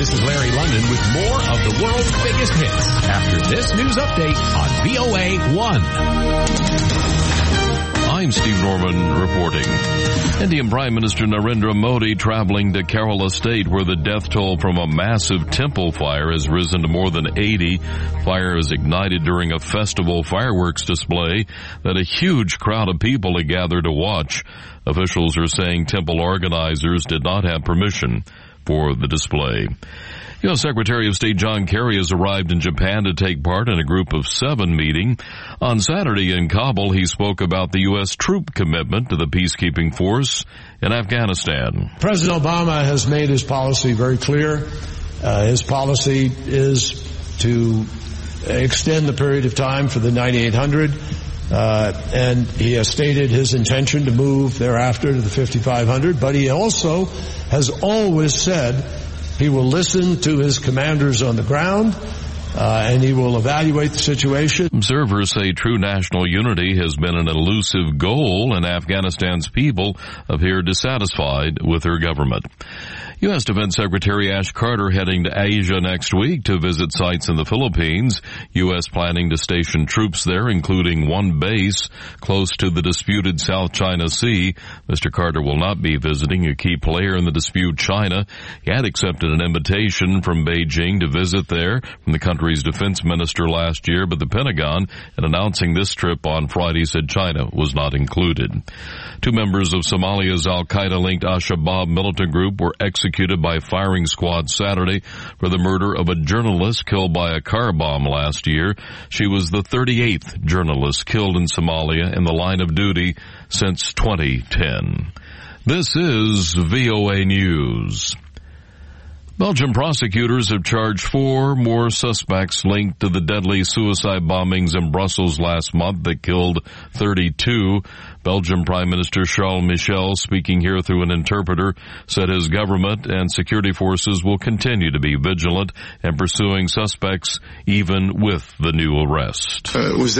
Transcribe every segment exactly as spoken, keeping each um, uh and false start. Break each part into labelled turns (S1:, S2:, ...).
S1: This is Larry London with more of the world's biggest hits after this news update on V O A one.
S2: I'm Steve Norman reporting. Indian Prime Minister Narendra Modi traveling to Kerala State, where the death toll from a massive temple fire has risen to more than eighty. Fire is ignited during a festival fireworks display that a huge crowd of people had gathered to watch. Officials are saying temple organizers did not have permission for the display. U S Secretary of State John Kerry has arrived in Japan to take part in a Group of Seven meeting. On Saturday in Kabul, he spoke about the U S troop commitment to the peacekeeping force in Afghanistan.
S3: President Obama has made his policy very clear. Uh, his policy is to extend the period of time for the ninety-eight hundred, uh, and he has stated his intention to move thereafter to the fifty-five hundred, but he also has always said he will listen to his commanders on the ground, uh, and he will evaluate the situation.
S2: Observers say true national unity has been an elusive goal, and Afghanistan's people appear dissatisfied with their government. U S Defense Secretary Ash Carter heading to Asia next week to visit sites in the Philippines. U S planning to station troops there, including one base close to the disputed South China Sea. Mister Carter will not be visiting a key player in the dispute, China. He had accepted an invitation from Beijing to visit there from the country's defense minister last year, but the Pentagon, in announcing this trip on Friday, said China was not included. Two members of Somalia's al-Qaeda-linked Al-Shabaab militant group were executed by firing squad Saturday for the murder of a journalist killed by a car bomb last year. She was the thirty-eighth journalist killed in Somalia in the line of duty since twenty ten. This is V O A News. Belgian prosecutors have charged four more suspects linked to the deadly suicide bombings in Brussels last month that killed thirty-two. Belgian Prime Minister Charles Michel, speaking here through an interpreter, said his government and security forces will continue to be vigilant and pursuing suspects even with the new arrest.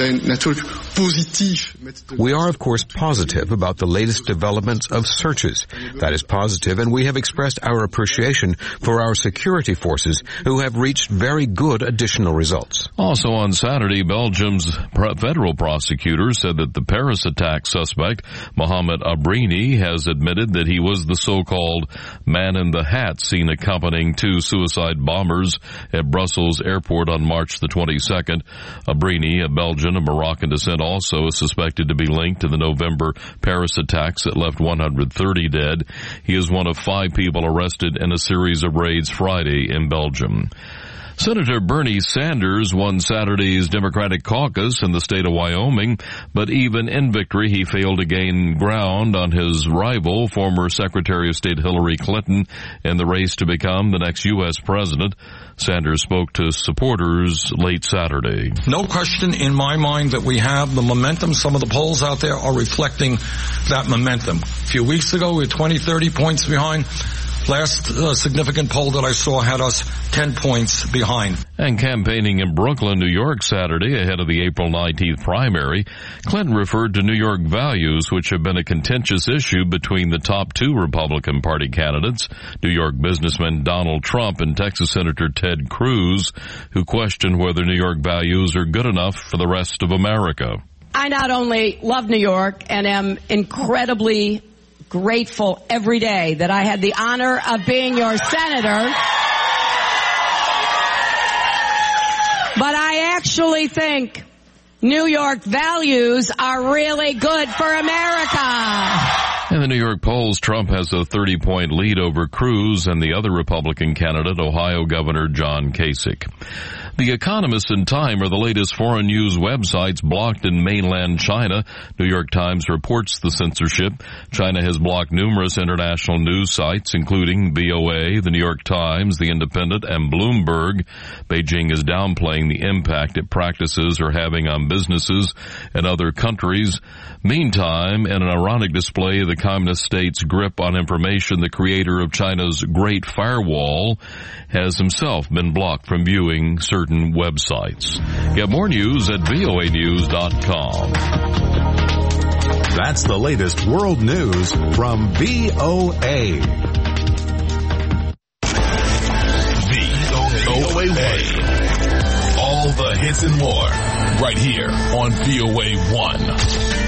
S4: We are, of course, positive about the latest developments of searches. That is positive, and we have expressed our appreciation for our security forces who have reached very good additional results.
S2: Also on Saturday, Belgium's federal prosecutors said that the Paris attack suspect Mohamed Abrini has admitted that he was the so-called man in the hat seen accompanying two suicide bombers at Brussels airport on March the twenty-second. Abrini, a Belgian of Moroccan descent, also is suspected to be linked to the November Paris attacks that left one hundred thirty dead. He is one of five people arrested in a series of raids Friday in Belgium. Senator Bernie Sanders won Saturday's Democratic caucus in the state of Wyoming, but even in victory, he failed to gain ground on his rival, former Secretary of State Hillary Clinton, in the race to become the next U S president. Sanders spoke to supporters late Saturday.
S5: No question in my mind that we have the momentum. Some of the polls out there are reflecting that momentum. A few weeks ago, we were twenty, thirty points behind. Last uh, significant poll that I saw had us ten points behind.
S2: And campaigning in Brooklyn, New York, Saturday, ahead of the April nineteenth primary, Clinton referred to New York values, which have been a contentious issue between the top two Republican Party candidates, New York businessman Donald Trump and Texas Senator Ted Cruz, who questioned whether New York values are good enough for the rest of America.
S6: I not only love New York and am incredibly grateful every day that I had the honor of being your senator, but I actually think New York values are really good for America.
S2: In the New York polls, Trump has a thirty-point lead over Cruz and the other Republican candidate, Ohio Governor John Kasich. The Economist and Time are the latest foreign news websites blocked in mainland China. New York Times reports the censorship. China has blocked numerous international news sites, including V O A, the New York Times, The Independent, and Bloomberg. Beijing is downplaying the impact its practices are having on businesses in other countries. Meantime, in an ironic display of the communist state's grip on information, the creator of China's Great Firewall has himself been blocked from viewing certain websites. Get more news at V O A news dot com.
S1: That's the latest world news from V O A. A. All the hits and more, right here on V O A one.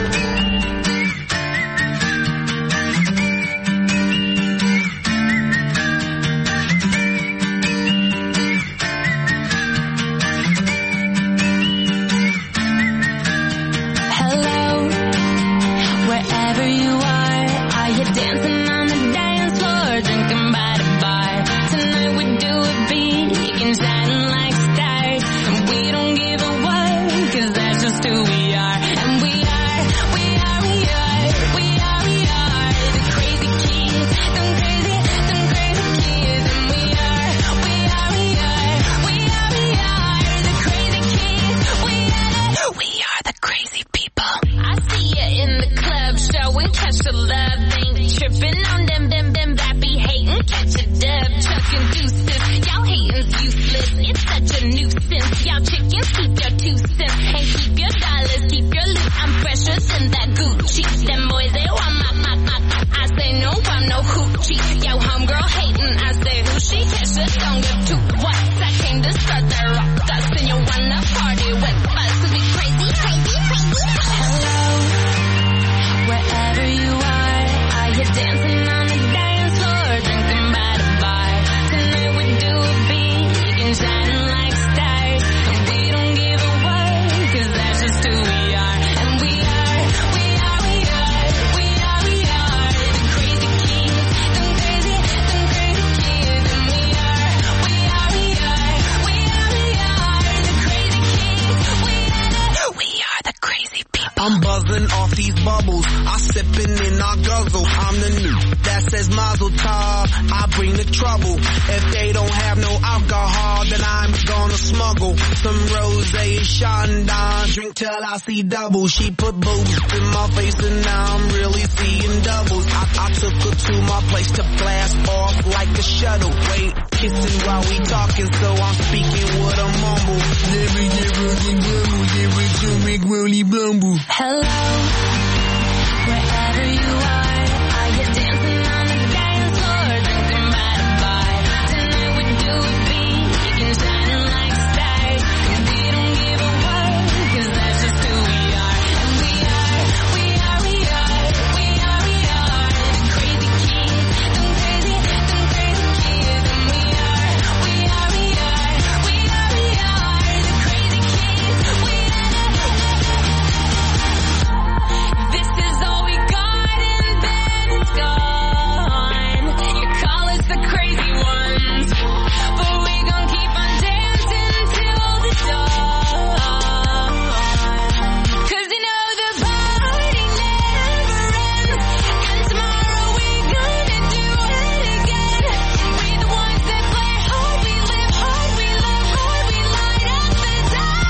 S7: I'm buzzing off these bubbles. I sipping in our guzzle. I'm the new that says Mazel Tov. I bring the trouble. If they don't have no alcohol, then I'm gonna smuggle some rosé and Chandon. Drink till I see double. She put boobs in my face and now I'm really seeing doubles. I, I took her to my place to blast off like a shuttle. Wait, kissing while we talking, so I'm speaking with a mumble.
S8: Hello, wherever you are, are you dancing on the dance floor, drinking by the bar? Tonight we do it big and shining like stars, and we don't give a what, 'cause that's just who we are. And we are, we are, we are, we are, we are the crazy kids, them crazy, them crazy kids. And we are, we are, we are, we are, we are the crazy kids. We are This is all we got and then it's gone. You call us the crazy ones, but we gon' keep on dancing till the dawn. 'Cause you know the party never ends, and tomorrow we gonna do it again. We the ones that play hard, we live hard, we love hard, we light up the dark.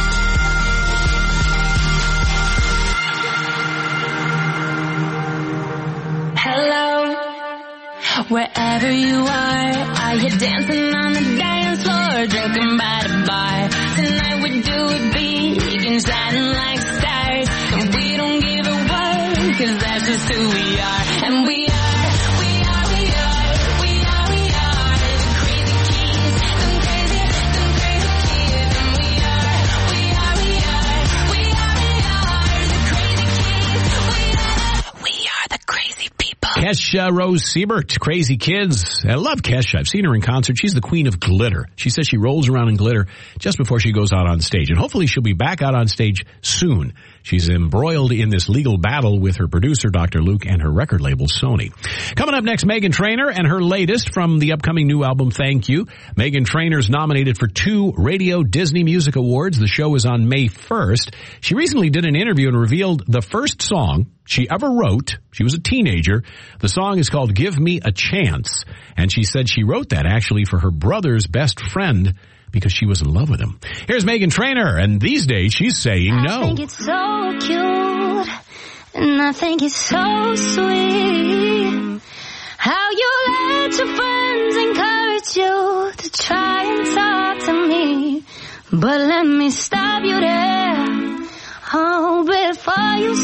S8: Hello, wherever you are, are you dancing on the dance floor, drinking by the bar? Tonight we do it big and shining like stars, and we don't give a what, 'cause that's just who we are. And we are, we are, we are, we are, we are the crazy kids, them crazy, them crazy kids. And we are, we are, we are, we are, we are the crazy kids. We are, we are the crazy people.
S9: Kesha Rose Siebert, Crazy Kids. I love Kesha. I've seen her in concert. She's the queen of glitter. She says she rolls around in glitter just before she goes out on stage. And hopefully she'll be back out on stage soon. She's embroiled in this legal battle with her producer, Doctor Luke, and her record label, Sony. Coming up next, Meghan Trainor and her latest from the upcoming new album, Thank You. Meghan Trainor's nominated for two Radio Disney Music Awards. The show is on May first. She recently did an interview and revealed the first song she ever wrote. She was a teenager. The song is called Give Me a Chance. And she said she wrote that actually for her brother's best friend because she was in love with him. Here's Meghan Trainor, and these days she's saying no.
S8: I think it's so cute, and I think it's so sweet how you let your friends encourage you to try and talk to me. But let me stop you there, oh, before you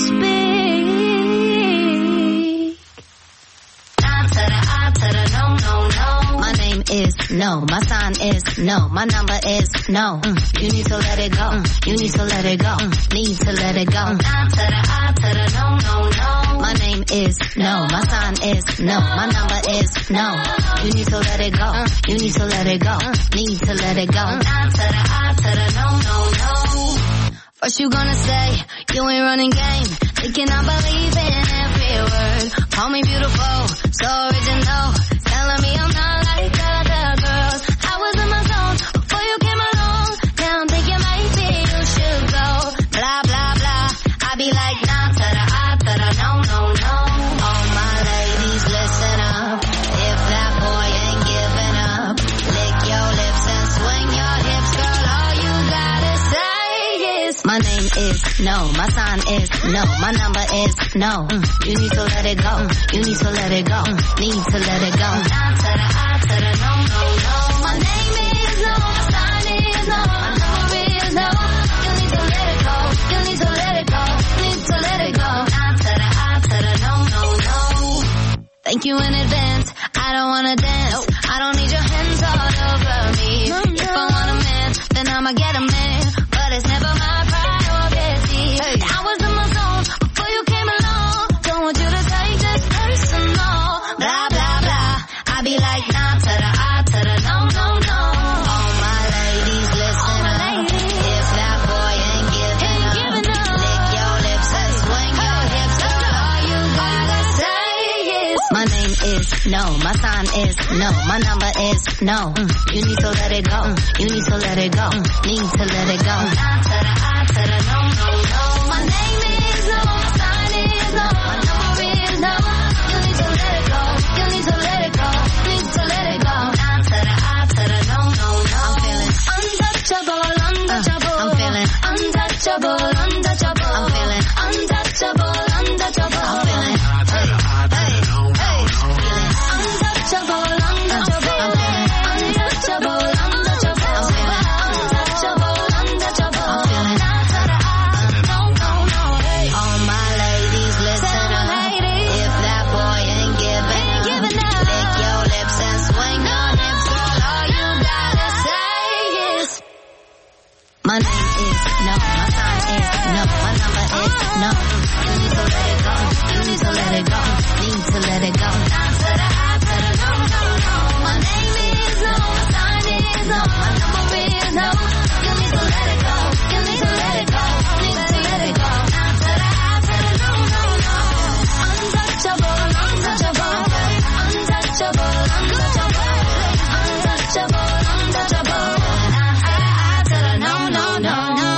S8: speak. I to the I to the no, no, no. My name
S10: is no. My sign is no. My number is no. Mm. You need to let it go. Mm. You need to let it go. Mm. Need to let it go. Nah to the I to the no, no, no. My name is no. My sign is no. My number is no. You need to let it go. Mm. You need to let it go. Mm. Need to let it go. Nah to the I to the no, no, no. First you gonna say you ain't running game, thinking I believe in every word. Call me beautiful, so original, telling me I'm not like other girls. I was in my zone before you came along. Now I'm thinking maybe you should go. Blah blah blah. I be like nah to the I to the no no no. All my ladies listen up. If that boy ain't giving up, lick your lips and swing your hips, girl. All you gotta say is my name is no. My sign is no. My number is no. Mm. You need to let it go. Mm. You need to let it go. Mm. Need to let it go. Nah to the I to the no no no. My name is no. My sign is no. My number is no. You need to let it go. You need to let it go. Need to let it go. Nah to the I to the no no no. Thank you in advance. I don't wanna dance. I don't need your hands all over me. No, no. If I want a man, then I'ma get a man. But it's never my priority. Hey. I was in my zone before you came along. Don't want you to take this personal. Blah blah blah. I be like nah to the I to the no no no. All my ladies listen up. Ladies. If that boy ain't giving, ain't giving up, up, lick your lips and swing hey. Your hips. Girl, all you gotta say is my name is no. My sign is no. My number is no. Mm. You need to let it go. Mm. You need to let it go. Mm. Need to let it go. Nah to the I to the no no no. My name is no. My sign is no. My number is no. You need to let it go. You need to let it go. Need to let it go. Nah to the I to the no no no. I'm feeling untouchable, untouchable. Uh, I'm feeling untouchable, untouchable. I'm feeling untouchable, untouchable. I'm feeling hey, hey, hey. Feeling untouchable, untouchable. I'm feeling untouchable, untouchable. I'm feeling untouchable, untouchable. I'm feeling nah to the I, no, no, no. Hey. All my ladies listen up. If that boy ain't giving, ain't giving up, lick your lips and swing your hips. All you gotta say is my name is no. My sign is no. My number is no. You need to let it go. You need to let it go. Need to let it go. Nah to the I to the no, no, no. My name is no. My sign is no. My number is no. You need to let it go. You need to let it go. Need to let it go. Nah to the I to the no, no, no. Untouchable, untouchable. Untouchable, untouchable. Untouchable, untouchable. Nah to the I to the no, no, no, no.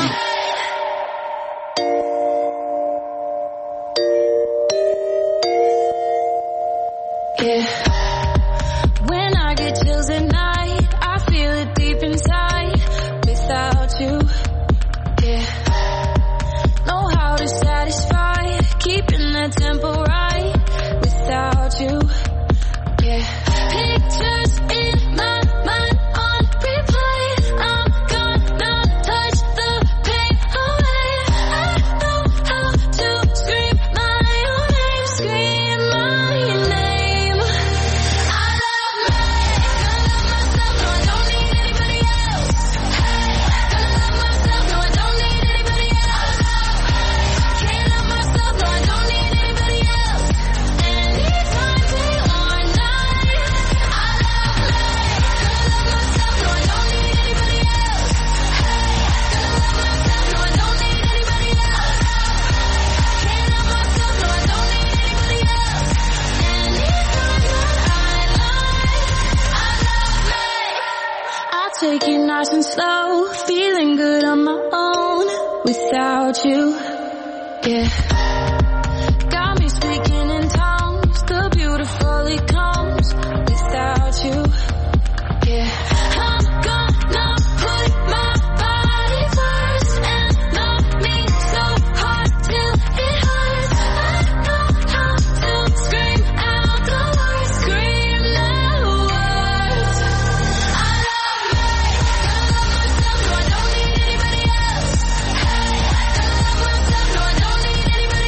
S8: Yeah. When I get chills at night, I feel it deep inside. Without you, yeah. Know how to satisfy, keeping that tempo right. Without you, yeah. Pictures in my mind on replay. I'm gonna touch the pain away. I know how to scream my own name, scream my name. I love me, gonna love myself, no I don't need anybody else. Hey, gonna love myself, no I don't need anybody else. Can't love myself, no I don't need anybody else. Anytime, day or night. I love me, gonna love myself, no I don't need anybody else. Hey, gonna love myself, no I don't need anybody else. Can't love myself, no I don't need anybody else. Anytime that I lie, I love me. I take it nice and slow, feeling good on my own without you, yeah. Got me speaking in tongues, the beautiful it comes without you, yeah. I'm gonna put my body first and love me so hard till it hurts. I know how to scream out the words, scream the words. I love me, gonna love myself, no I don't need anybody else. Hey, gonna love myself, no I don't need anybody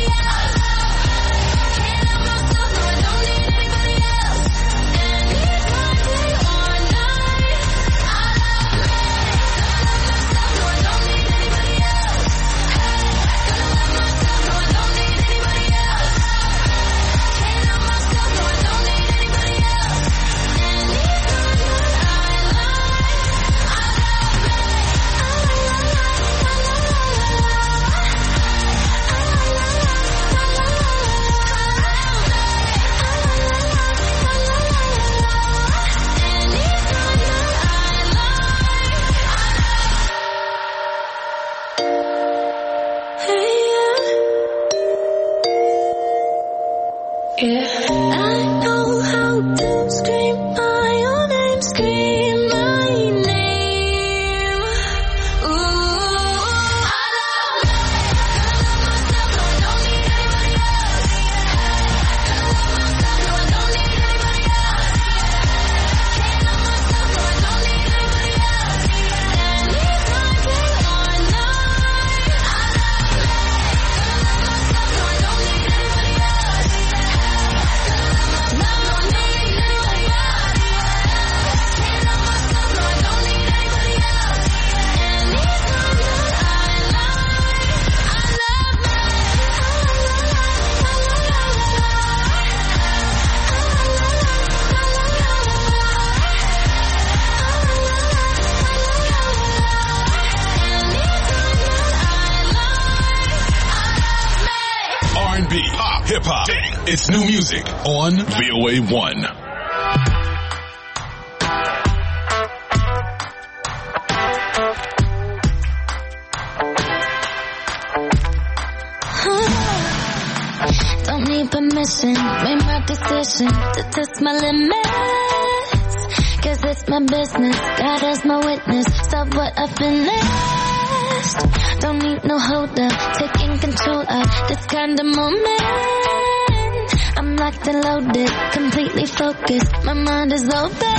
S11: hip-hop. It's new music on V O A one.
S8: Don't need permission, made my decision to test my limits. Cause it's my business, God is my witness. Stop what I finished. Don't need no holder, taking control of this kind of moment. I'm locked and loaded, completely focused, my mind is open.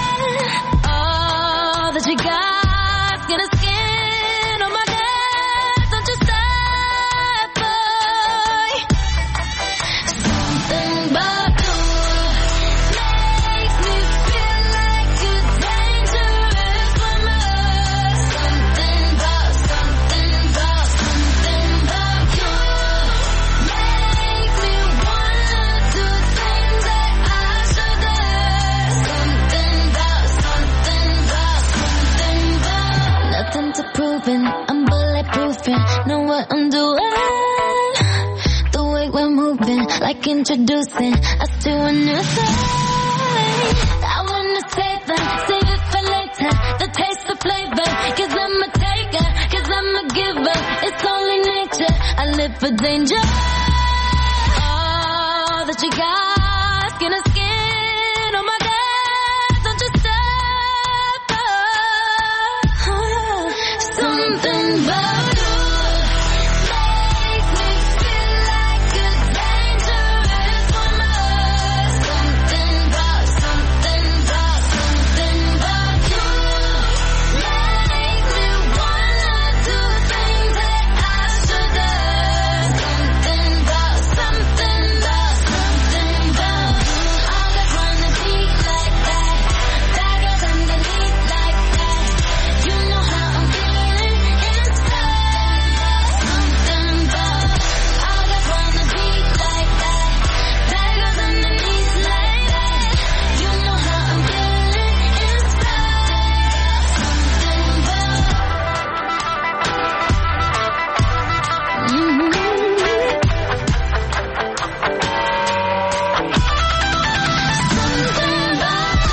S8: All that you got's gonna skin on my neck. Don't you stop, boy. Something about you makes me feel like you're dangerous for me. Something about, something about, something about you makes me wanna do things that I shouldn't. Something about, something about, something about. Nothing to proving, I'm bulletproofing. Know what I'm doing. The way we're moving, like introducing us to a new thing. I wanna save it, save it for later. The taste, the flavor, cause I'm a taker, cause I'm a giver. It's only nature, I live for danger. All that you got, skin to skin on my neck. Don't you stop, oh. Something about you makes me feel like you're dangerous for me. Something about, something about, something about you makes me wanna do things that I shouldn't. Something about, something about, something about you. All that wanna be like that, daggers underneath like that. You know how I'm feeling inside. Something about, all that wanna be like that, daggers underneath like that. You know how I'm feeling inside. Something about. Mm-hmm. Something about you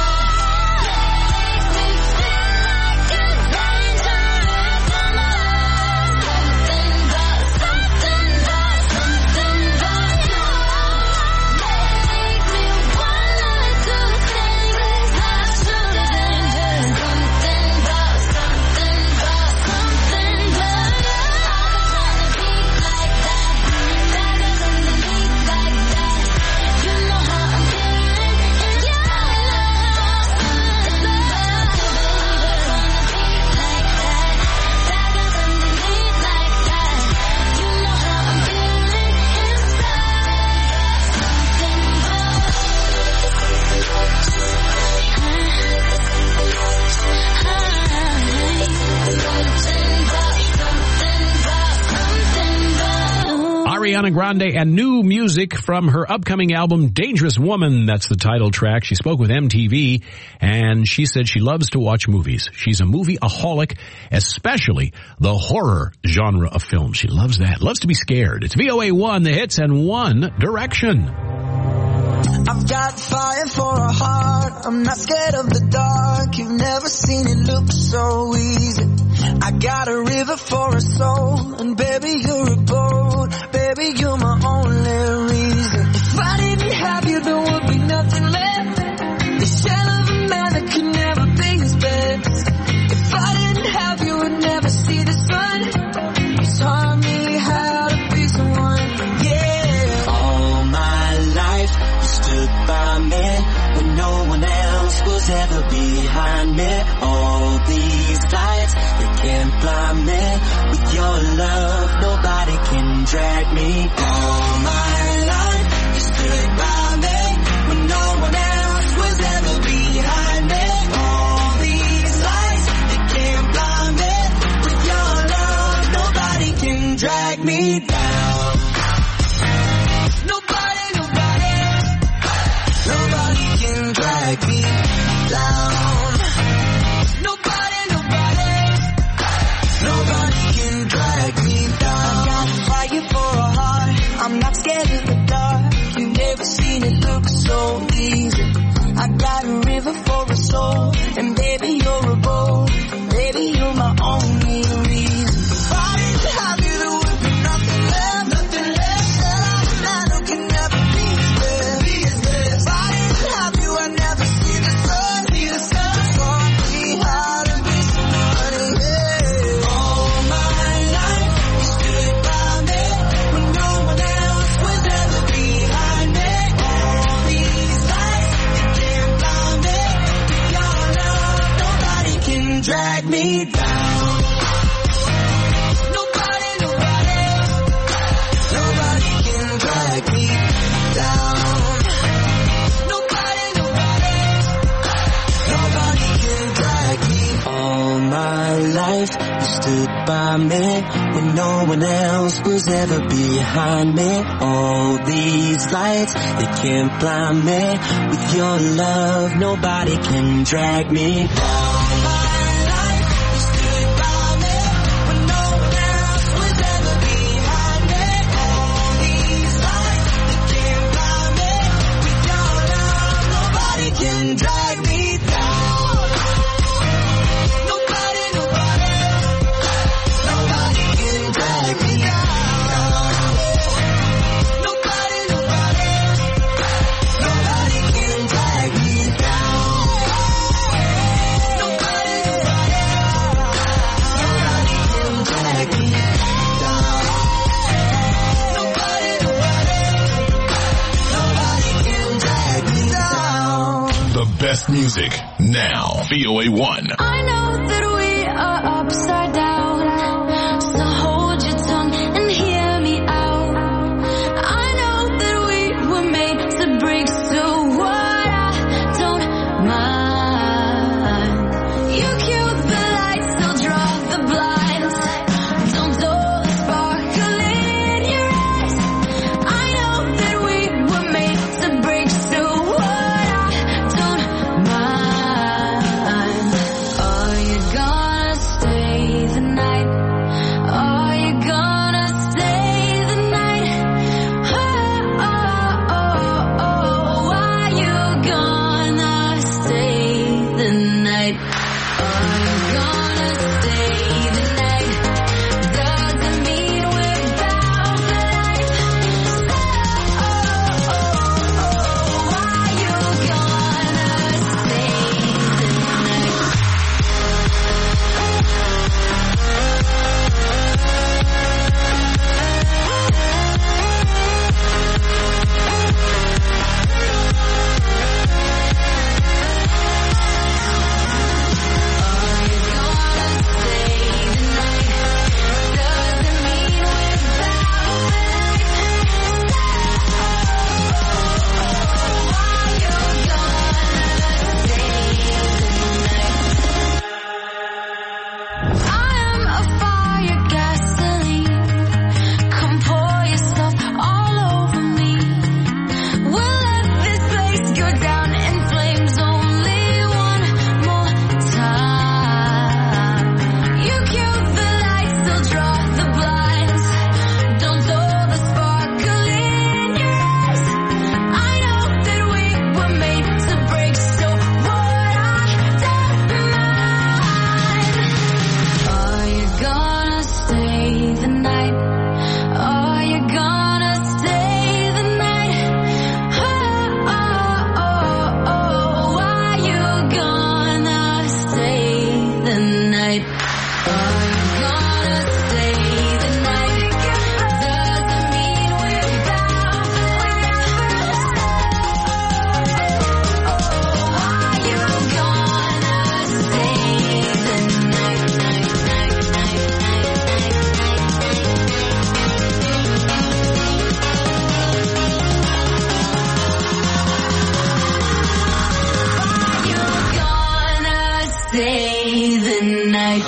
S8: makes me feel like you're dangerous for me. Something about, something about, something about you makes me wanna do things I shouldn't. Something about, something about, something about you. All that wanna be like that, daggers underneath like that. You know how I'm feeling inside. Something about you, baby. Wanna be like that, daggers underneath like that. You know how I'm feeling
S9: Ariana Grande and new music from her upcoming album, Dangerous Woman. That's the title track. She spoke with M T V, and she said she loves to watch movies. She's a movie-aholic, especially the horror genre of film. She loves that. Loves to be scared. It's V O A one, the hits, and One Direction.
S7: I've got fire for a heart. I'm not scared of the dark. You've never seen it look so easy. I got a river for a soul, and baby you're a boat. Baby you're my only reason. If I didn't have you, there would be nothing left. The shell of a man that could never be his best. If I didn't have you, would never see the sun. You taught me how to be someone. Yeah. All my life you stood by me when no one else was ever behind me. All these lights, they can't blind me. With your love, nobody can drag me. All my life you stood by me when no one else was ever behind me. All these lights, they can't blind me. With your love, nobody can drag me down. Nobody, nobody, nobody can drag me down. Nobody, nobody, nobody can drag me down. I got fire for a heart. I'm not scared of the drag me down. Nobody, nobody, nobody can drag me down. Nobody, nobody, nobody can drag me. All my life you stood by me when no one else was ever behind me. All these lights, they can't blind me. With your love, nobody can drag me down. Can drag me down. Nobody, nobody, nobody can drag me down. Nobody, nobody, nobody can drag me down. Nobody, nobody, nobody can drag me down. Nobody, nobody, nobody can drag me down.
S11: The best music now. V O A one.
S8: I know that we are upside down, so hold your tongue and hear me out. I know that we were made to break, so what, I don't mind. You cue the lights, I'll draw the blinds. Don't dull the sparkle in your eyes. I know that we were made to break, so what, I don't mind. Are you gonna stay the night? Are you gonna stay the night? Oh, oh, oh, oh, are you gonna stay the night? Are you gonna stay the night? Doesn't mean we're bound for life. Oh, oh, oh, are you gonna stay the night? I am a fire, gasoline. Come pour yourself all over me. We'll let this place go down in flames only one more time. You cue the lights, they'll draw the blinds. Don't dull the sparkle in your eyes. I know that we were made to break, so what, I don't mind. Are you gonna stay the night? Are you gonna stay the night? Oh, oh, oh, oh, are you gonna stay the night? Are you gonna stay the night? Doesn't mean we're bound for life. Oh, are you gonna stay the night, night, night, night, Are you gonna stay the night?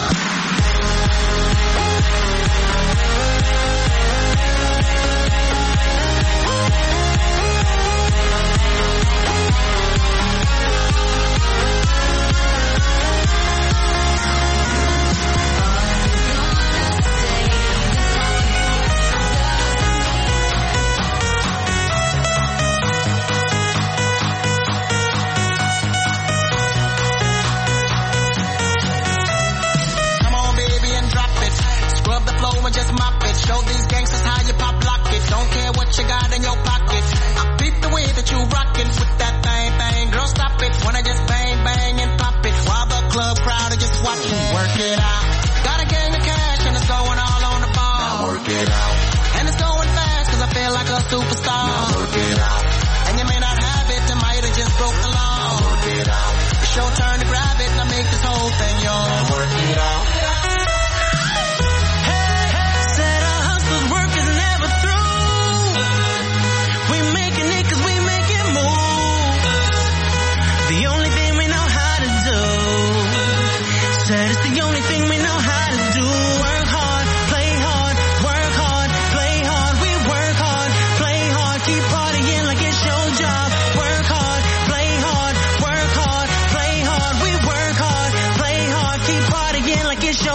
S7: Come on, baby, and drop it. Scrub the floor and just mop it. Show these gangsters how you pop lock it. Don't care what you got in your pocket. I beat the way that you rockin' with that thing, thing. Girl, stop it. Wanna just bang, bang, and pop it. While the club crowd are just watching. Work it out. Got a gang of cash and it's going all on the ball. Now work it out. And it's going fast cause I feel like a superstar. Now work it out. And you may not have it, you might have just broke the law. Now work it out. It's your turn to grab it and I make this whole thing yours.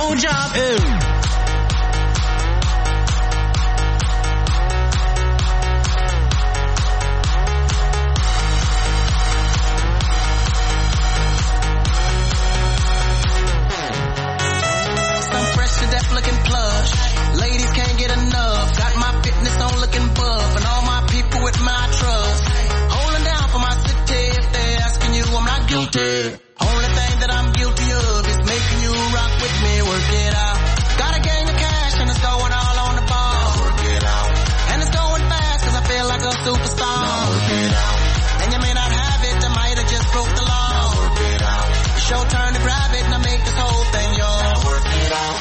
S7: show job. Ew.
S12: Looking plush, ladies can't get enough. Got my fitness on looking buff, and all my people with my trust. Holding down for my city. If they're asking you, I'm not guilty. Only thing that I'm guilty of is making you rock with me. Work it out. Got a gang of cash and it's going all on the ball. Work it out. And it's going fast 'cause I feel like a superstar. Work it out. And you may not have it, I might have just broke the law. Work it out. It's your turn to grab it and I make this whole thing yours. Work it out.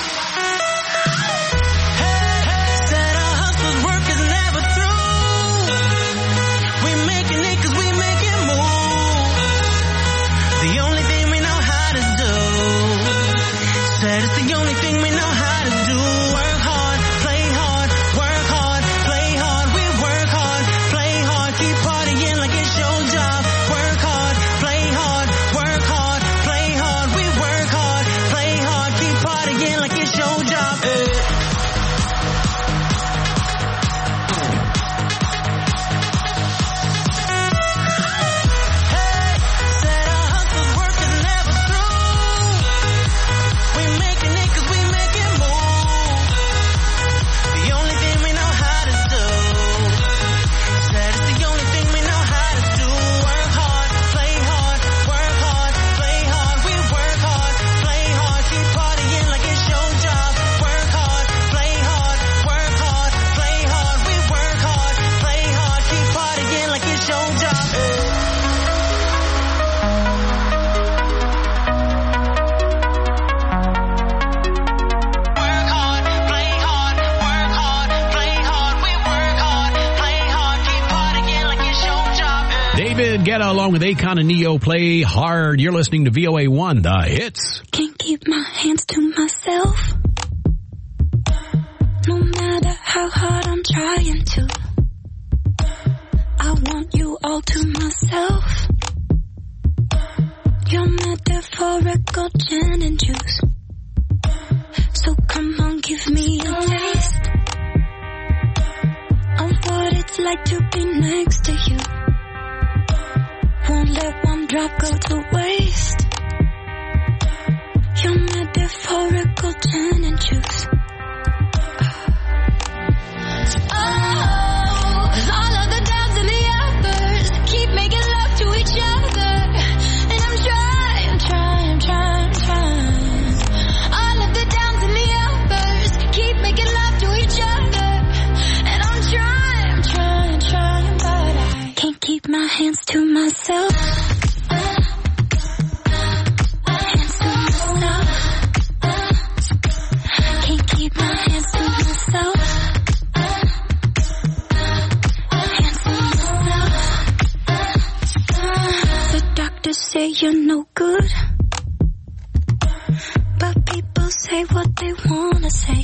S9: Guetta along with Akon and Neo play hard. You're listening to V O A one, the hits.
S8: Can't keep my hands to myself. No matter how hard I'm trying to. I want you all to myself. Your metaphorical gin and juice. So come on, give me a taste of what it's like to be next to you. Won't let one drop go to waste. Your metaphorical gin and juice. Oh, all of the downs and the uppers keep making love to each other. And I'm trying, trying, trying, trying. All of the downs and the uppers keep making love to each other. And I'm trying, trying, trying, but I can't keep my hands to myself. Say you're no good, but people say what they wanna say,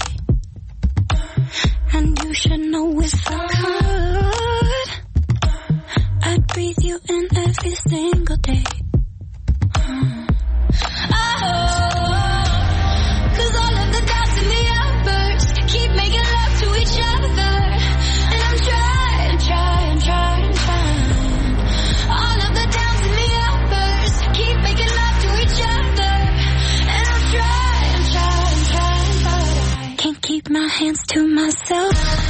S8: and you should know if I could, I'd breathe you in every single day. Hmm. Oh, 'cause all of the downs and the uppers keep making love to each other, and I'm trying, trying, trying, trying. All of the downs and the uppers keep making love to each other, and I'm trying, trying, trying, but I can't keep my hands to myself.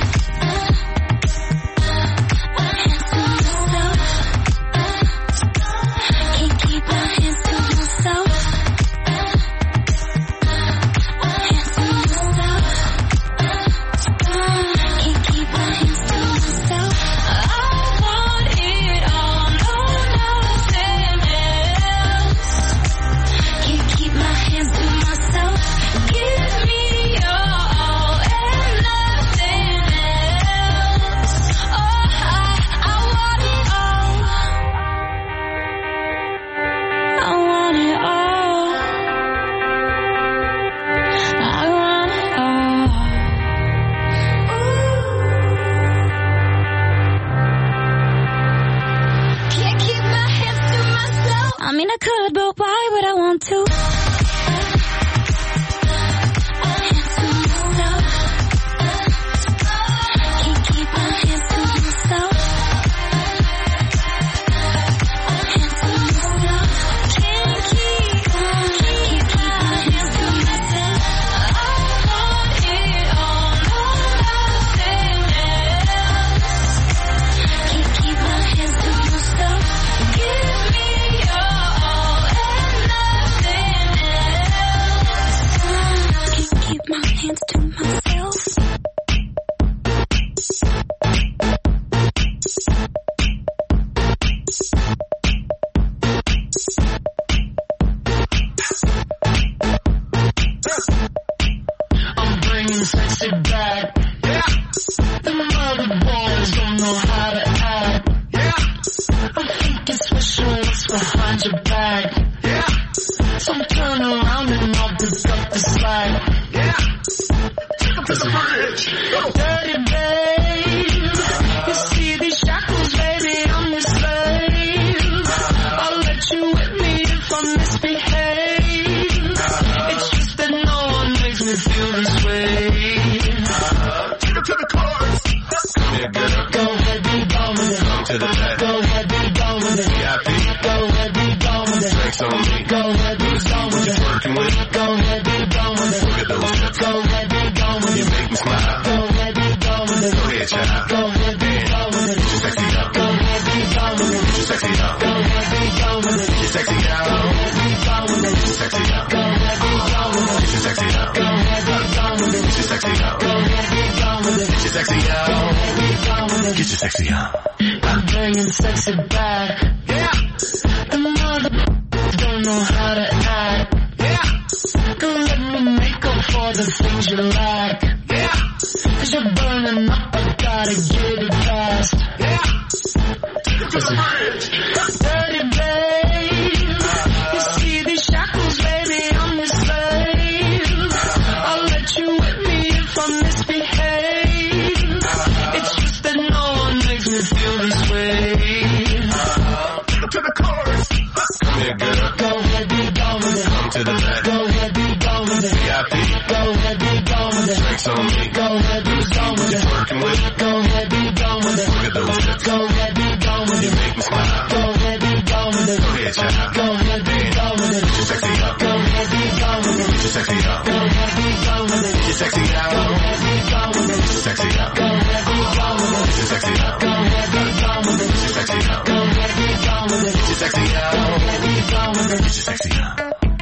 S8: I mean, I could, but why would I want to?
S13: So turn around and I'll pick up the slack. Yeah. Take up to the bridge. Dirty babe. You see these shackles, baby, I'm your slave. I'll let you whip me if I misbehave. It's just that no one makes me feel this way. Take it to the chorus. Come here, girl. Go ahead, be gone with it. Come to the back. Go ahead, be gone with it. V I P. Go ahead, be gone with it. Drinks on me. Go ahead, be gone with it. Working with it. Go ahead, be gone with it. Look at those hips. Go ahead, be gone with it. You make me smile. Go ahead, be gone with it. Go ahead, child. Go ahead, be gone with it. Get your sexy out. Go ahead, be gone with it. Get your sexy out. Go ahead, be gone with it. Get your sexy out. Go ahead, be gone with it. Get your sexy out. Go ahead, be gone with it. Get your sexy out. Go ahead, be gone with it. Get your sexy out. Go ahead, be gone with it. Get your sexy out. Go ahead, be gone with it. Get your sexy out. I'm bringing sexy back. Yeah. The mother don't know how to act. Yeah. Go let me make up for the things you lack. Yeah. Cause you're burning up, I gotta get it fast. Yeah. Take it to the bridge. Dirty babe. You see these shackles, baby, I'm your slave. I'll let you whip me if I misbehave. It's just that no one makes me feel this way. Take it to the chorus. Come here, girl. Go ahead, be gone with it. Come to the back. Go ahead, be gone with it. V I P. Go ahead, be gone with it. Drinks on me. Go ahead, be gone with it. Working with it. Go ahead, be gone with it. Look at those hips. Go ahead, be gone with it. You make me smile. Go ahead, be gone with it. Go ahead, child. Go ahead, be gone with it. Get your sexy out. Go ahead, be gone with it. Get your sexy out. Go ahead, be gone with it. Get your sexy out. Go ahead, be gone with it. Get your sexy out. Go ahead, be gone with it. Get your sexy out. Go ahead, be gone with it. Get your sexy out. Go ahead, be gone with it. Get your sexy out. Go ahead, be gone with it. Get your sexy out.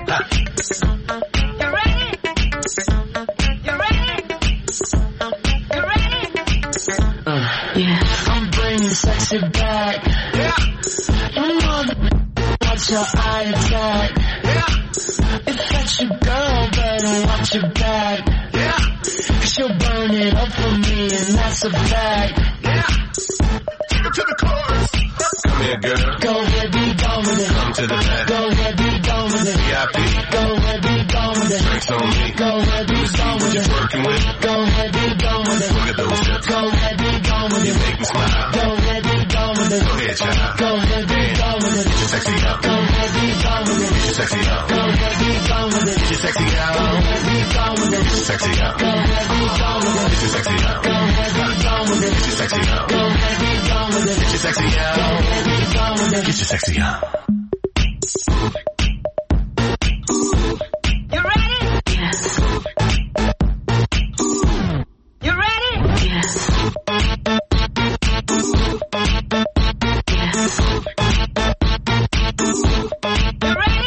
S8: You ready? You ready? You ready?
S13: Uh, yeah. I'm bringing sexy back. Yeah. You mother, watch your eye attack. Yeah. If that's your girl, better watch your back. Yeah. Cause she'll burn it up for me, and that's a fact. Yeah. Take it to the chorus. Come here, girl. Go ahead, be gone with it. Come to the back. Go ahead, be gone with it. V I P. Go ahead, be gone with it. Drinks on me. Go ahead, be gone with it. Working with it. Go ahead, be gone with it. Look at those hips. Go ahead, be gone with it. You make me smile. Go ahead, be gone with it. Go ahead, child. Go ahead, be gone with it. Get your sexy out. Go ahead, be gone with it. Get your sexy out. Go ahead, be gone with it. Get your sexy out. Go ahead, be gone with it. Get your sexy out. Go ahead, be gone with it. Get your sexy out. Go ahead, be gone with it. Get your sexy out. Go ahead, be gone with it. Get your sexy out. Go ahead, be gone with it. Get your sexy out.
S8: You ready? Yes. You ready? Yes. Yes. You ready?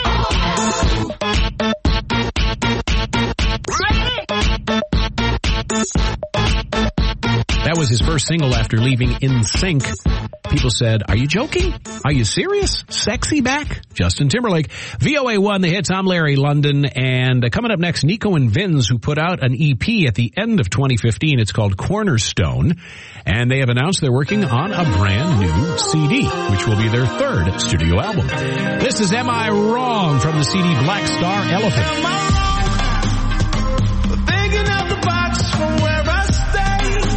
S9: That was his first single after leaving In Sync. People said, are you joking? Are you serious? Sexy back? Justin Timberlake. V O A one, the hits. I'm Larry London. And uh, coming up next, Nico and Vinz, who put out an E P at the end of twenty fifteen. It's called Cornerstone. And they have announced they're working on a brand new C D, which will be their third studio album. This is Am I Wrong from the C D Black Star Elephant.
S14: Am I wrong? Thinking out the box from where I stay.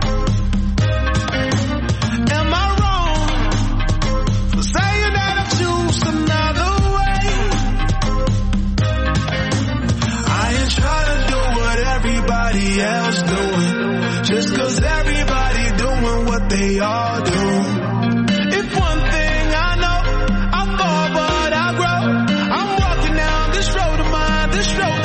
S14: Am I wrong for saying that I choose another way? I ain't trying to do what everybody else doing, just cause everybody doing what they all do. If one thing I know, I fall but I grow. I'm walking down this road of mine, this road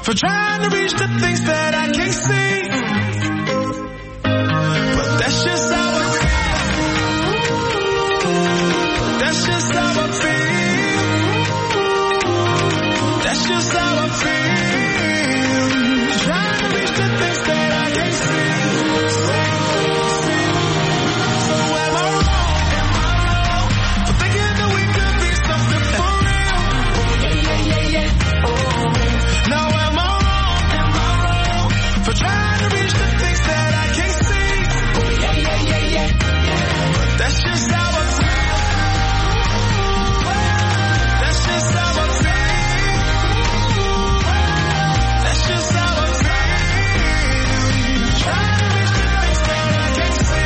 S14: for trying to reach the things that I can't see. But that's just how I feel. That's just how I feel. That's just how I feel. Trying to reach the things that I can't see. So am I wrong? Am I wrong for thinking that we could be something for real? Yeah, yeah, yeah, yeah. Oh. Now am I wrong? Am I wrong for trying to reach the things that I can't see? Oh yeah, yeah, yeah, yeah. But that's just how I feel. That's just how I feel. That's just how I feel. Trying to reach the things that I can't see.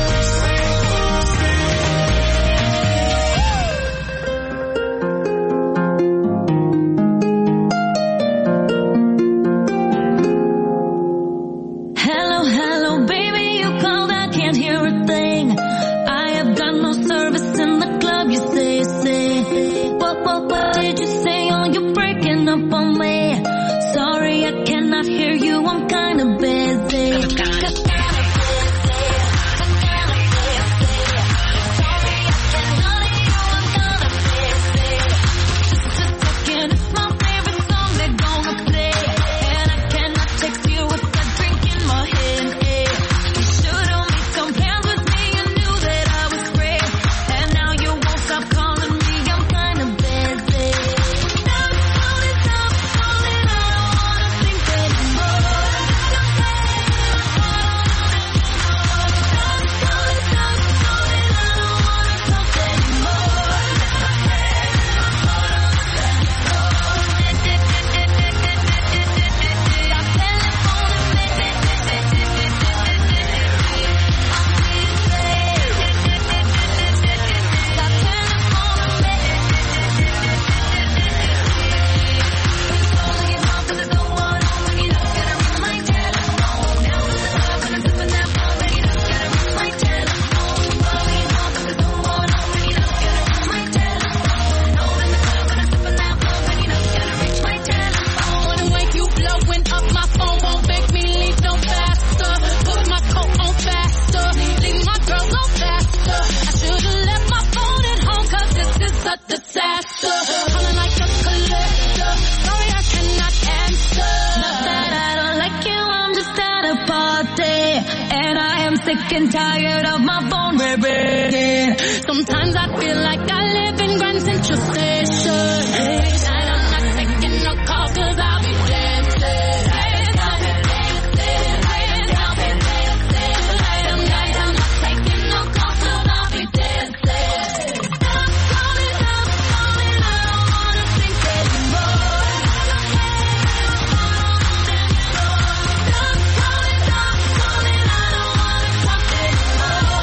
S8: Hello, hello, baby, you called, I can't hear a thing. I have got no service in the club, you say, say. What, what, what did you say? Oh, you're breaking up on me. Sorry, I cannot hear you, I'm kinda busy. It's my favorite song they're gonna play, and I cannot text you with a drink in my hand. You should've made some plans with me, you knew that I was free, and now you won't stop calling me, I'm kinda busy. Stop calling, stop calling, I don't wanna think anymore. Stop calling, stop calling, I don't wanna talk anymore. Wanna wake you blowing up my phone, won't make me leave no faster. Put my coat on faster, leave my girl go faster. I should've left my phone at home, cause this is a disaster. Calling like a collector, sorry I cannot answer. Not that I don't like you, I'm just at a party, and I am sick and tired of my phone ringing. Sometimes I feel like I live in Grand Central Station. Hey, tonight I'm not taking no calls, cause I'll be dancing. Hey, I'll be dancing. Hey, I'll be dancing. Tonight I'm not taking no calls, cause I'll be dancing. Stop calling, stop calling, I don't wanna think anymore. Stop calling, stop calling, I don't wanna talk anymore.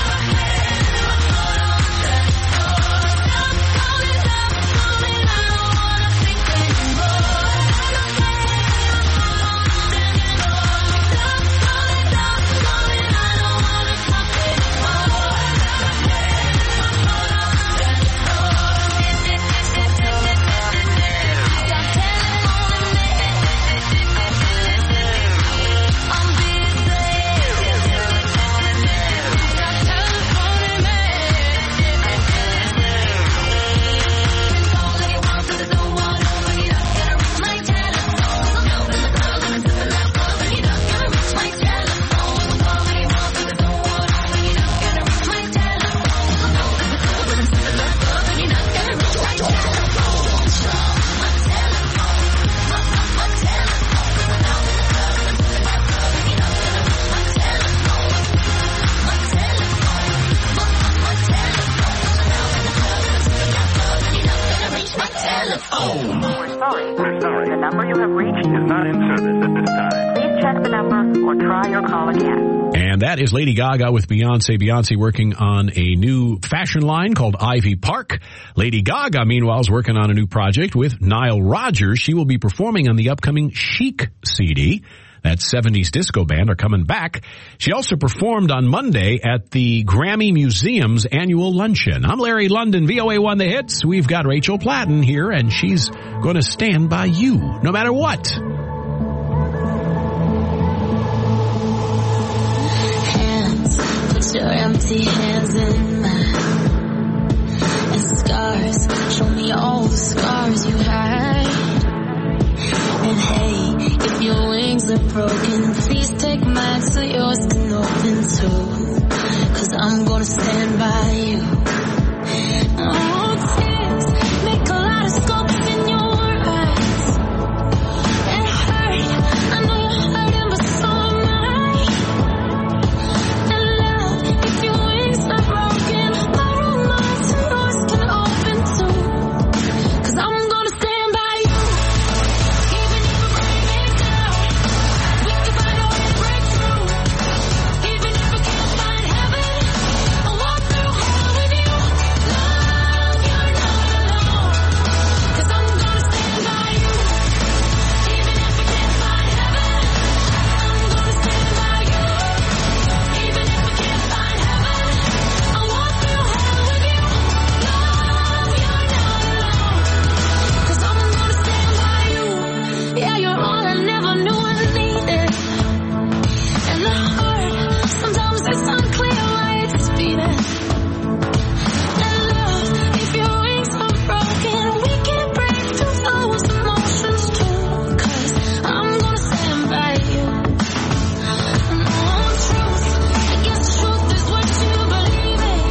S9: And that is Lady Gaga with Beyonce. Beyonce working on a new fashion line called Ivy Park. Lady Gaga, meanwhile, is working on a new project with Nile Rodgers. She will be performing on the upcoming Chic C D. That seventies disco band are coming back. She also performed on Monday at the Grammy Museum's annual luncheon. I'm Larry London, V O A one The Hits. We've got Rachel Platten here, and she's going to stand by you no matter what.
S8: put your empty hands in mine. And scars, show me all the scars you had. And hey, if your wings are broken, please take mine so yours can open too. Cause I'm gonna stand by you. Oh, tears make a lot of scopes in your eyes. It hurt, I know you're hurting, but so am I. And love, if your wings are broken, borrow mine so yours can open too. Cause I'm gonna stand by you. Even if we break it down, we can find a way to break through. Even if we can't find heaven, I'll walk through hell with you. Love, you're not alone. Cause I'm gonna stand by you. Even if we can't find heaven, I'm gonna stand by you. Even if we can't find heaven, I'll walk through hell with you. Love, you're not alone. Cause I'm gonna stand by you. Yeah, you're all I never knew I needed. And the heart, sometimes it's unclear why it's beating. And love, if your wings are broken, we can break through those emotions too. Cause I'm gonna stand by you. No truth, I guess truth is what you believe in.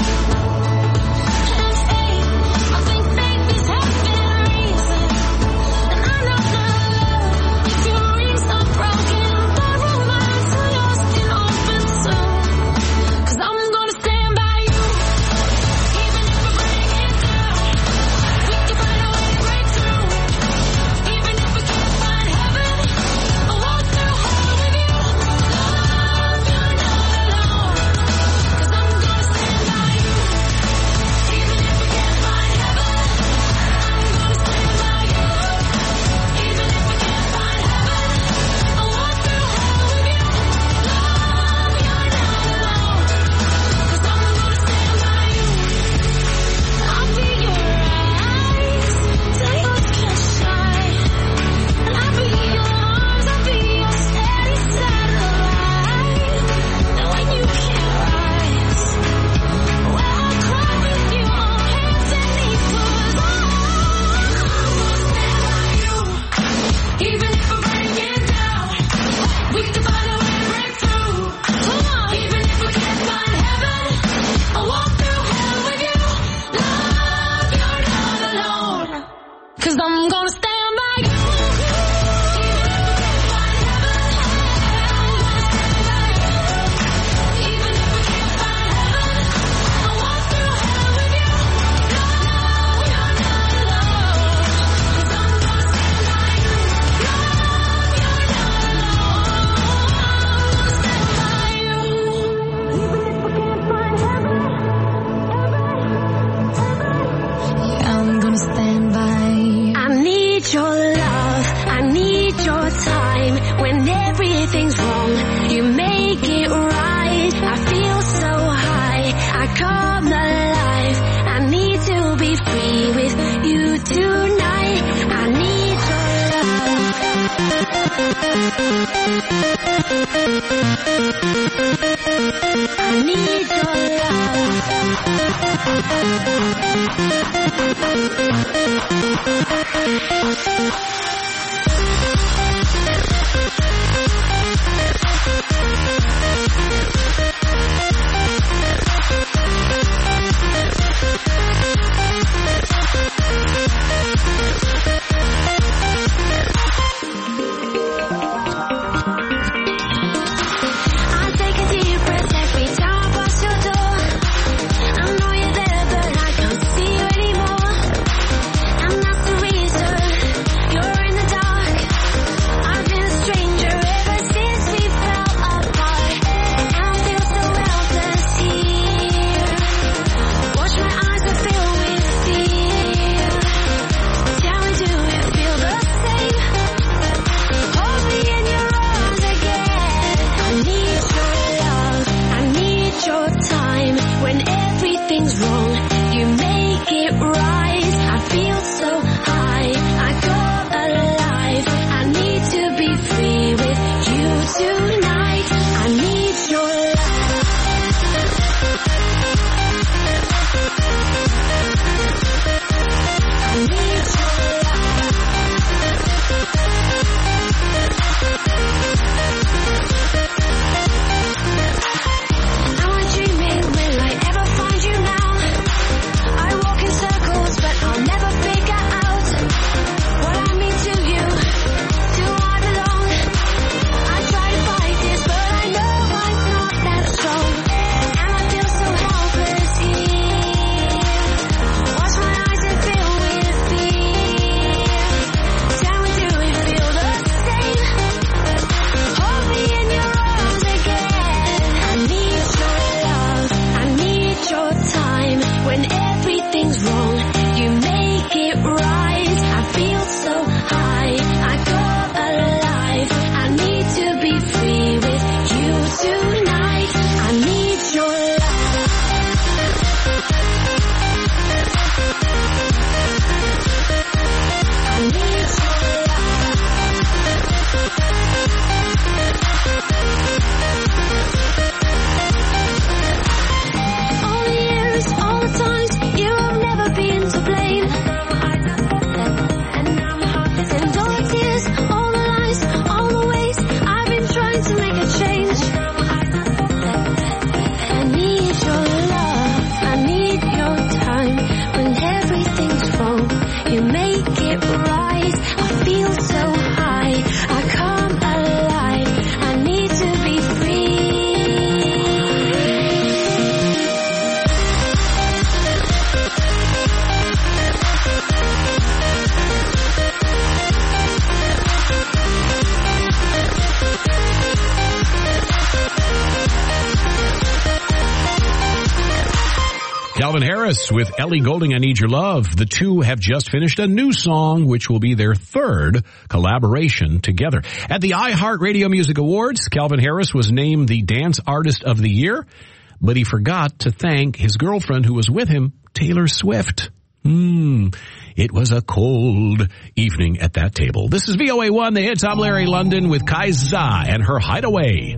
S8: And faith, I think faith is having reason. And I know that love, if your wings are broken, borrow mine so yours can open too. Cause I'm gonna stand by you. Even if we break it down, we can find a way to break through. Even if we can't find heaven, I'll walk through hell with you. Love, you're not alone. Cause I'm gonna stand by you. Even if we can't find heaven, I'm gonna stand by you. Even if we can't find heaven, I'll walk through hell with you. Love, you're not alone. Cause I'm gonna stand by you. I'll be your eyes till yours can't shine. And I'll be your arms, I'll be your steady satellite. And when you can't rise, well, I'll cry with you on hands and knees. Cause I'm gonna stand by you. Even if we break it down, we can find a way to break through. Come on, even if we can't find heaven, I'll walk through hell with you. Love, you're not alone. Cause I'm gonna stand by you. Even if we can't find heaven, I'm gonna stand by you. Even if we can't find heaven, I'll walk through hell with you. Love, you're not alone. Cause I'm gonna stand by you. Love, you're not alone. I'm gonna stand by you.
S15: I need your love, I need your time. When everything's wrong, you make it right. I feel so high, I come alive. I need to be free with you tonight. I need your love. I need your I take a deep breath every time I pass your door. I know you're there, but I can't see you anymore. And that's the reason you're in the dark. I've been a stranger ever since we fell apart. And
S9: Harris with Ellie Goulding, I Need Your Love. The two have just finished a new song, which will be their third collaboration together. At the iHeartRadio Music Awards, Calvin Harris was named the Dance Artist of the Year, but he forgot to thank his girlfriend who was with him, Taylor Swift. Hmm, it was a cold evening at that table. This is V O A one, the hits. I'm Larry London with Kaiza and her Hideaway.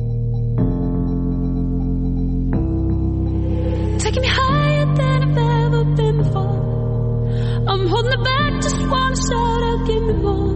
S15: Taking me higher than I've ever been before. I'm holding it back, just wanna shout out, give me more.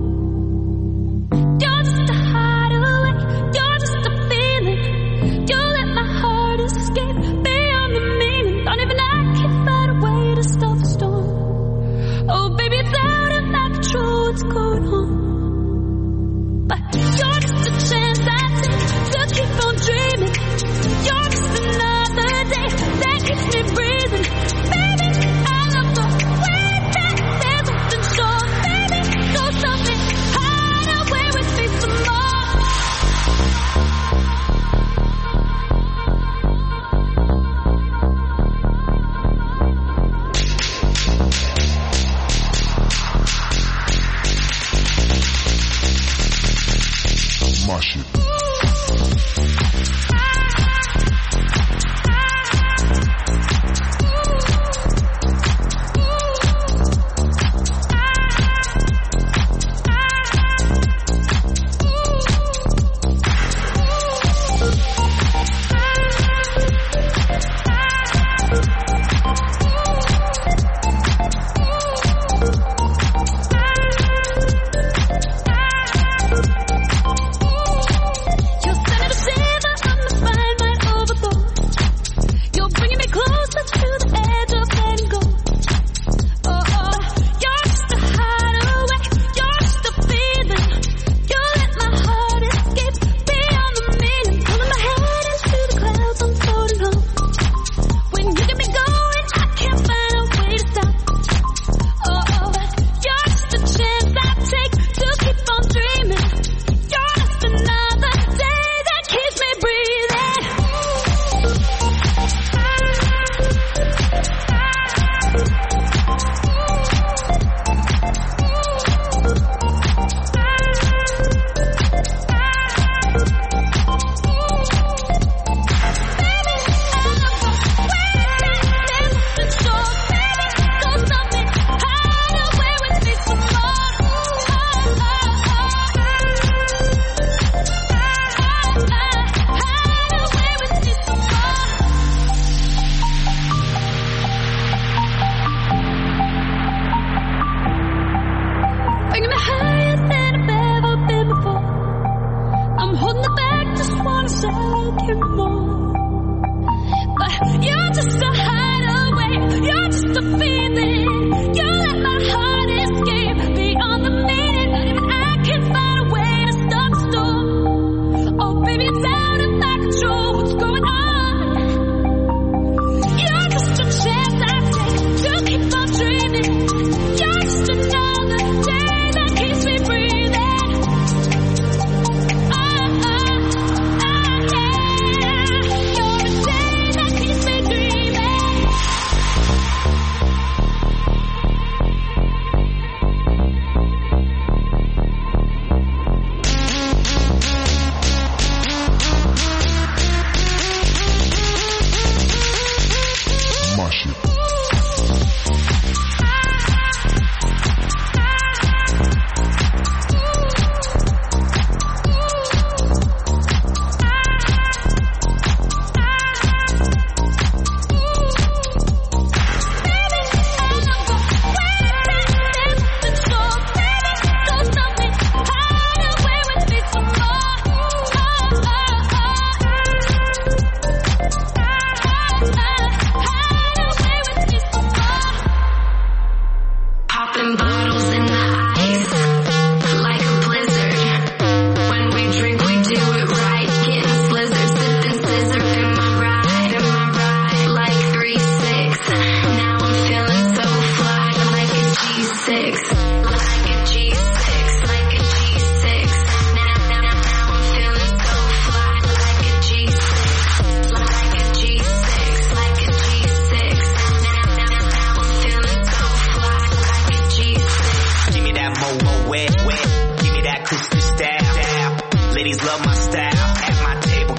S15: You're just a hideaway, you're just a feeling. You let my heart escape beyond the meaning. Don't even I can find a way to stop the storm. Oh baby, it's out of my control, what's going on? But you're just a chance I take to keep on dreaming. You're just another day that keeps me breathing. Baby, I love the way that there's something sure. Baby, go something, hide away with me some
S11: My shit.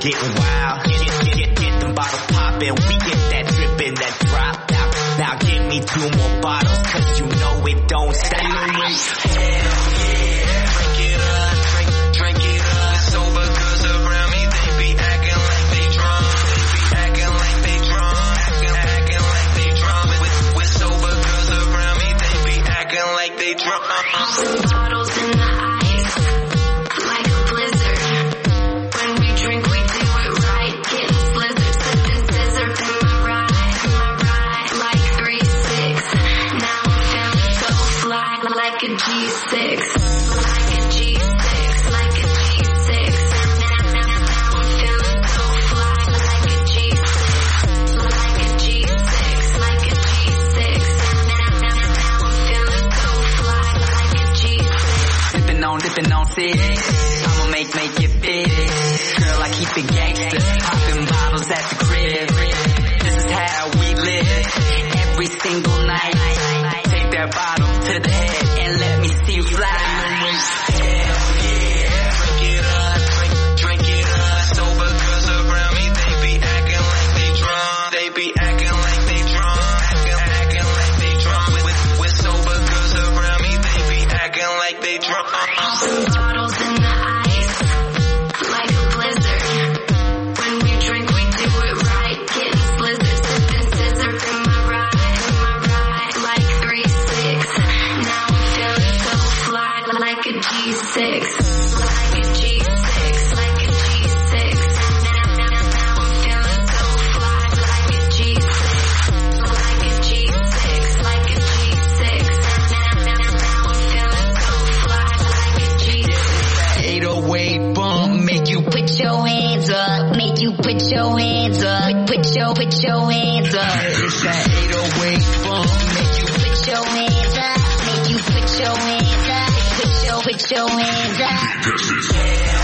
S16: getting wild. Get, get, get, get them bottles poppin'. We get that drippin', that drop. Now, now give me two more bottles, cause you know it don't stop. Hell yeah, drink it up, drink, drink it up. Sober girls around me, they be acting like they drunk. They be acting like they drunk, acting, acting like they drunk. With, with sober girls around me, they be acting like they drunk.
S15: Bottles in the ice, like a blizzard. When we drink, we do it right. Getting slizzard, sipping scissor in my ride, in my ride, like three six. Now I'm feeling so fly, like a G six, like a G six, like a G six. Now, now, now I'm feeling so fly, like a G six, like a G six, like a G six. Now, now, now I'm feeling so fly, like a G six.
S16: Dipping on, dipping on six. I'ma make, make it big. Girl, I keep it gangster. Popping bottles at the crib. This is how we live. Every single night. Take that bottle to the head and let me see you fly. Hell yeah. Drink it up, drink, drink it up. Sober girls around me, they be acting like they drunk. They be acting like they drunk. Acting, acting like they drunk. With, with sober girls around me, they be acting like they drunk.
S15: Bottles in the ice, like a blizzard. When we drink, we do it right. Getting slizzard, sipping scissor in my ride, in my ride, like three six. Now I'm feeling so fly, like a G six, like a G six, like a G six. Now, now, now I'm feeling so fly, like a G six, like a G six, like a G six. Now, now, now I'm feeling so fly, like a G six.
S16: eight oh eight bump, make you
S8: Put your hands up, make you put your hands up, put your, put your hands up.
S16: it's that eight oh eight bump, make you
S8: Put your hands up, make you put your hands up, put your, put your hands up.
S11: This is